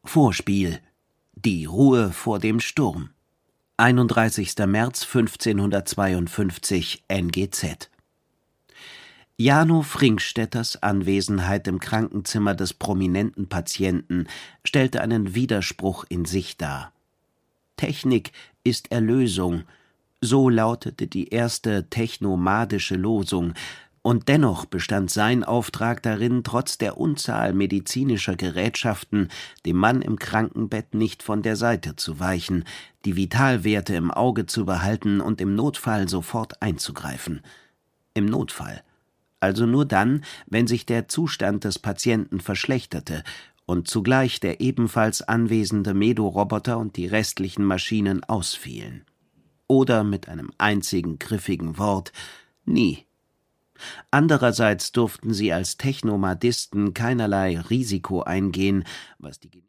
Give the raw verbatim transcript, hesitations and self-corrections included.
Vorspiel: Die Ruhe vor dem Sturm. einunddreißigster März fünfzehnhundertzweiundfünfzig N G Z. Jano Frinkstetters Anwesenheit im Krankenzimmer des prominenten Patienten stellte einen Widerspruch in sich dar. Technik ist Erlösung, so lautete die erste technomadische Losung, und dennoch bestand sein Auftrag darin, trotz der Unzahl medizinischer Gerätschaften dem Mann im Krankenbett nicht von der Seite zu weichen, die Vitalwerte im Auge zu behalten und im Notfall sofort einzugreifen. Im Notfall. Also nur dann, wenn sich der Zustand des Patienten verschlechterte und zugleich der ebenfalls anwesende Medo-Roboter und die restlichen Maschinen ausfielen. Oder mit einem einzigen griffigen Wort: nie. Andererseits durften sie als Technomadisten keinerlei Risiko eingehen, was die